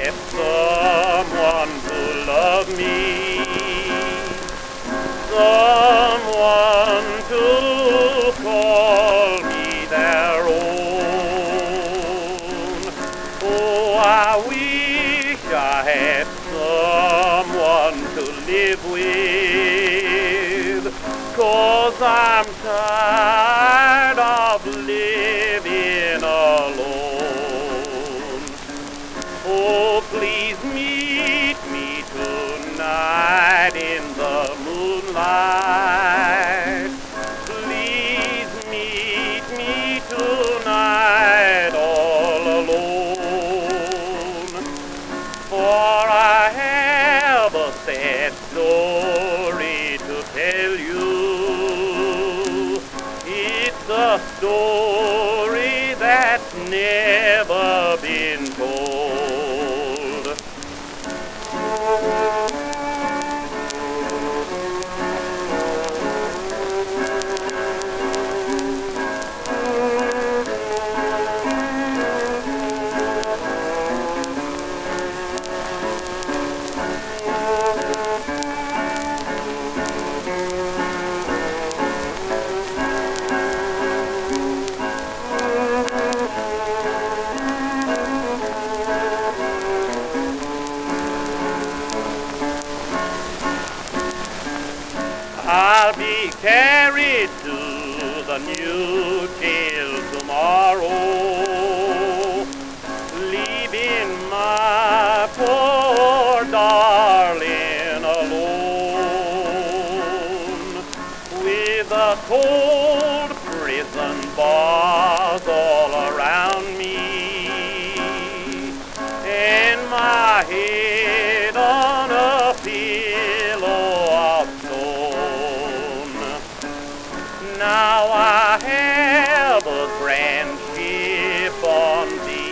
had someone to love me, someone to call me their own. Oh, I wish I had someone to live with, 'cause I'm tired of living alone. Oh, please meet me tonight in the moonlight. Please meet me tonight all alone. For I have a sad story to tell you. It's a story that's never been told. I'll be carried to the new jail tomorrow, leaving my poor darling alone, with the cold prison bars all around me, and my head on a pillow of stone. Now I have a grand ship on the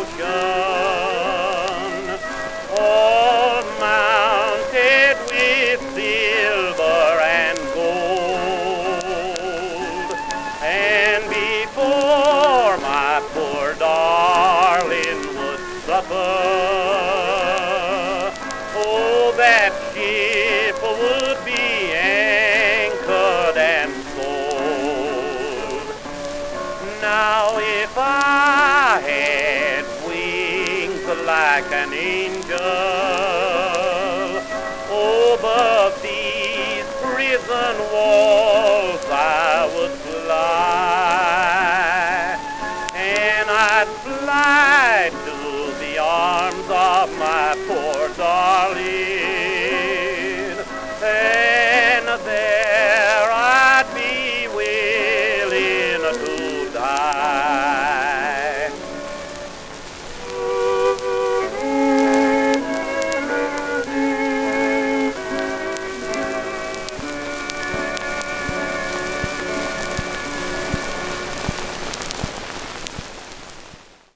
ocean, all mounted with silver and gold, and before my poor darling would suffer, oh, that ship would be anchored and sold. Now if I had wings like an angel, over these prison walls